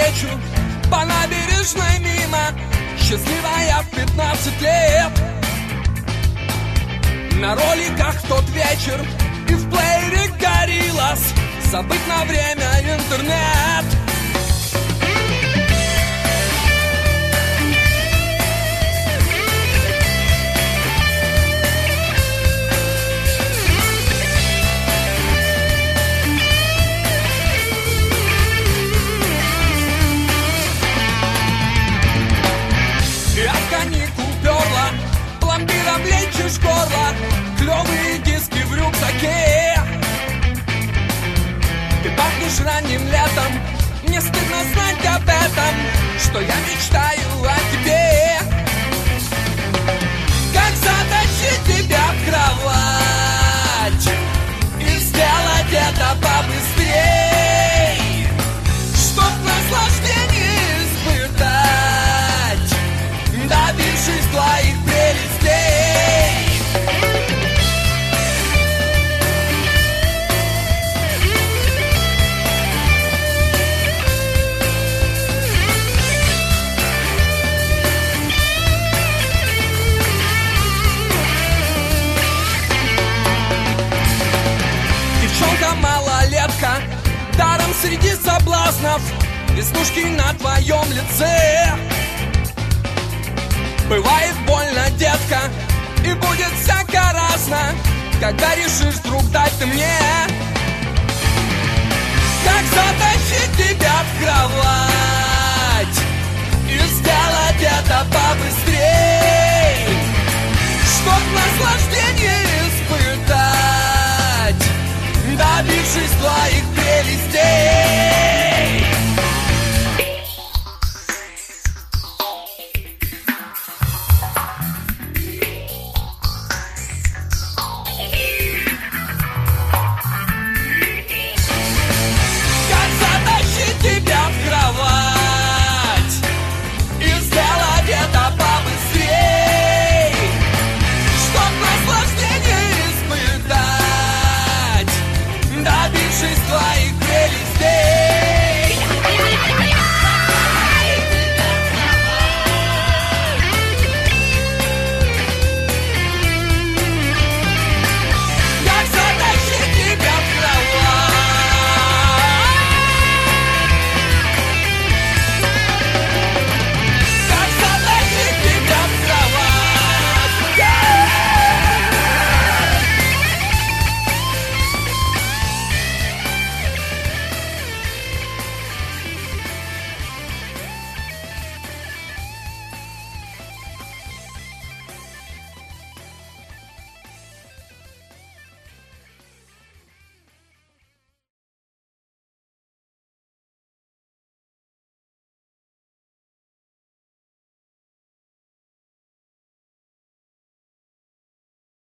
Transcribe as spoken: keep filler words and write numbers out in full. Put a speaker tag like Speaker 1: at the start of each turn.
Speaker 1: встречу по набережной мимо, счастливая в пятнадцать лет. На роликах в тот вечер и в плеере Gorillaz забыть на время интернет. Перла, пломбир облечишь горло, клевые диски в рюкзаке. Ты пахнешь ранним летом, мне стыдно знать об этом, что я мечтаю о тебе. Как затащить тебя в кровать и сделать это побыстрей, чтоб наслаждение испытать, добившись твоих прелестей. Девчонка-малолетка, даром среди соблазнов, веснушки на твоем лице. Бывает больно, детка, и будет всяко разно, когда решишь вдруг дать ты мне. Как затащить тебя в кровать и сделать это побыстрей, чтоб наслаждение испытать, добившись твоих прелестей.